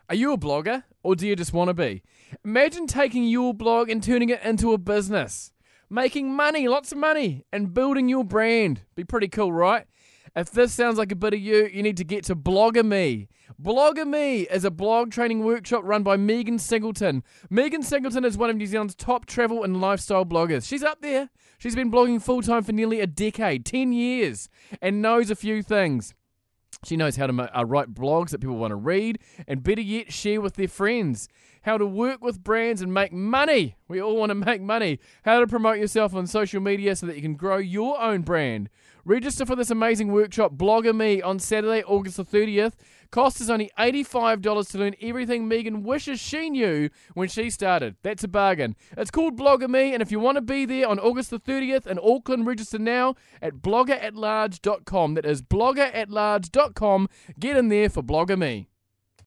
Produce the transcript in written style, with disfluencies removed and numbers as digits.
Are you a blogger, or do you just want to be? Imagine taking your blog and turning it into a business. Making money, lots of money, and building your brand. Be pretty cool, right? If this sounds like a bit of you, you need to get to Blogger Me. Blogger Me is a blog training workshop run by Megan Singleton. Megan Singleton is one of New Zealand's top travel and lifestyle bloggers. She's up there. She's been blogging full-time for nearly a decade, 10 years, and knows a few things. She knows how to write blogs that people want to read, and better yet, share with their friends. How to work with brands and make money. We all want to make money. How to promote yourself on social media so that you can grow your own brand. Register for this amazing workshop, Blogger Me, on Saturday, August the 30th. Cost is only $85 to learn everything Megan wishes she knew when she started. That's a bargain. It's called Blogger Me, and if you want to be there on August the 30th in Auckland, register now at bloggeratlarge.com. That is bloggeratlarge.com. Get in there for Blogger Me.